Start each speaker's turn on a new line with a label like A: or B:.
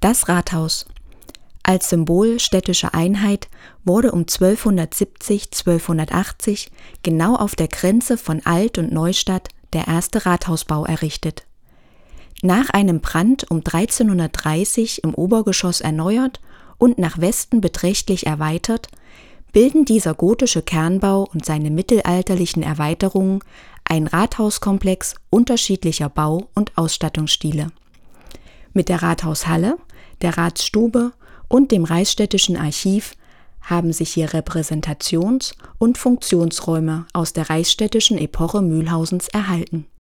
A: Das Rathaus. Als Symbol städtischer Einheit wurde um 1270/1280 genau auf der Grenze von Alt- und Neustadt der erste Rathausbau errichtet. Nach einem Brand um 1330 im Obergeschoss erneuert und nach Westen beträchtlich erweitert, bilden dieser gotische Kernbau und seine mittelalterlichen Erweiterungen einen Rathauskomplex unterschiedlicher Bau- und Ausstattungsstile. Mit der Rathaushalle, der Ratsstube und dem Reichsstädtischen Archiv haben sich hier Repräsentations- und Funktionsräume aus der reichsstädtischen Epoche Mülhausens erhalten.